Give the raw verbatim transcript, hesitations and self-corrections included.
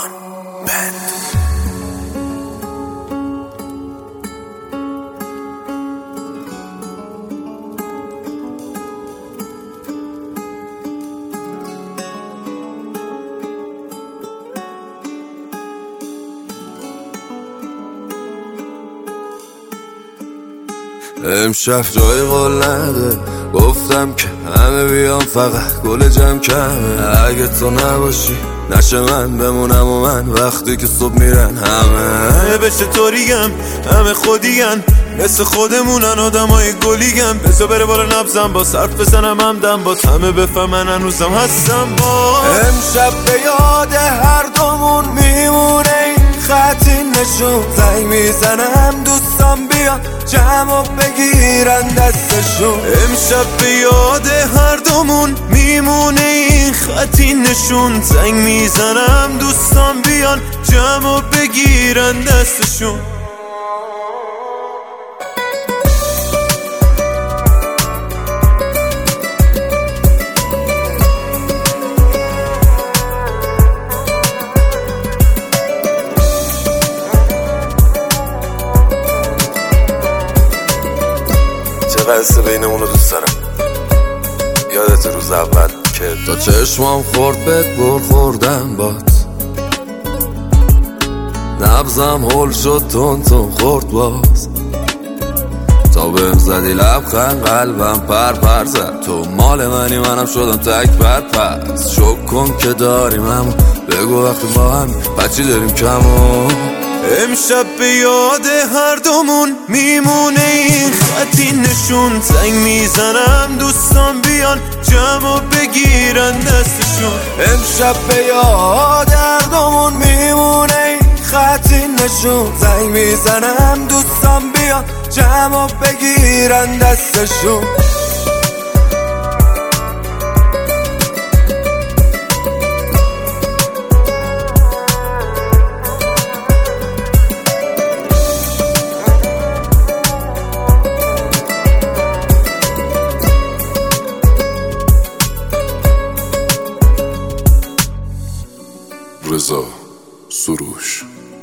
آرمان بند. امشب جای قول نده، گفتم که همه بیام فقط گل جمع کمه. اگه تو نباشی نشه من بمونم و من وقتی که صبح میرن همه بشه طوریم همه خودیگن مثل خودمونن آدم های گلیگن. بزا بره بالا نبزم با صرف بزنم همدم با همه بفهمن هنوزم هستم با. امشب به یاد هر دومون میمونه این خطی نشون. زنگ میزنم دوستان بیان جمع و بگیرن دستشون. امشب به یاد هر دومون میمونه این خطی نشون. زنگ میزنم دوستان بیان جمع و بگیرن دستشون. قصه بینمونو دوست دارم. یادت روز اول که تا چشمام خورد بهت بر خوردم بات. نبزم هول شد تون تون خورد باز. تا بهم زدی لبخند قلبم پر پر زد. تو مال منی منم شدم تک پر پس. شک کن که داریم اما بگو وقتی با هم بچی داریم کمون. امشب به یاد هر دومون میمونه این خطی نشون. زنگ میزنم دوستان بیان جمع و بگیرن دستشون. امشب به یاد هر دومون میمونه این خطی نشون. زنگ میزنم دوستان بیان جمع و بگیرن دستشون. رضا سروش.